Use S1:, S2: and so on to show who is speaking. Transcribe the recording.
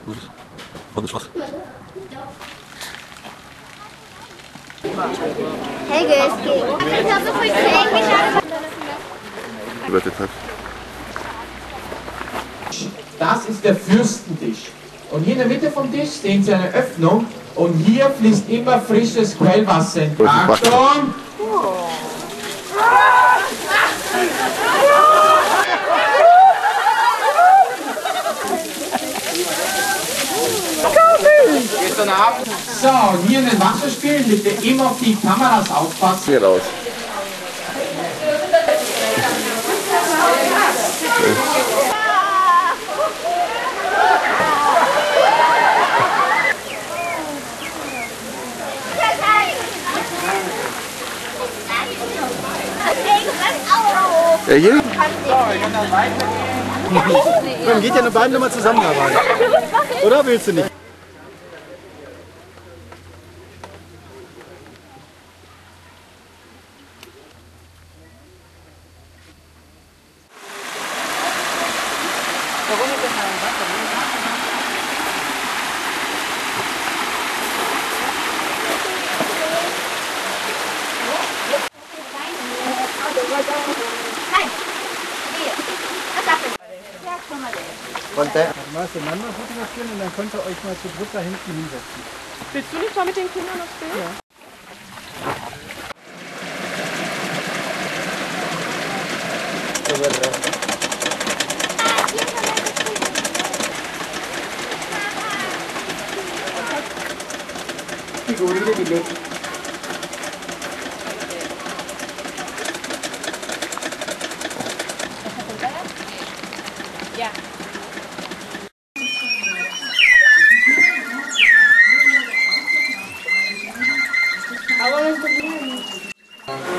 S1: Und was?
S2: Helge, es geht. Ich habe so viel geschaut.
S3: Das ist der Fürstentisch. Und hier in der Mitte vom Tisch sehen Sie eine Öffnung und hier fließt immer frisches Quellwasser. Achtung! Gestern Abend. So, und hier in den Wasserspielen bitte immer auf die Kameras aufpassen.
S1: Hier raus. Ja, hier?
S4: Dann geht ja eine beiden nochmal zusammenarbeiten. Oder willst du nicht? Und der mal auseinander fotografieren und dann könnt ihr euch mal zu dritt da hinten hinsetzen.
S5: Willst du nicht mal mit den Kindern noch spielen? Ja.
S3: Figurine die legt.
S5: Ja. Aber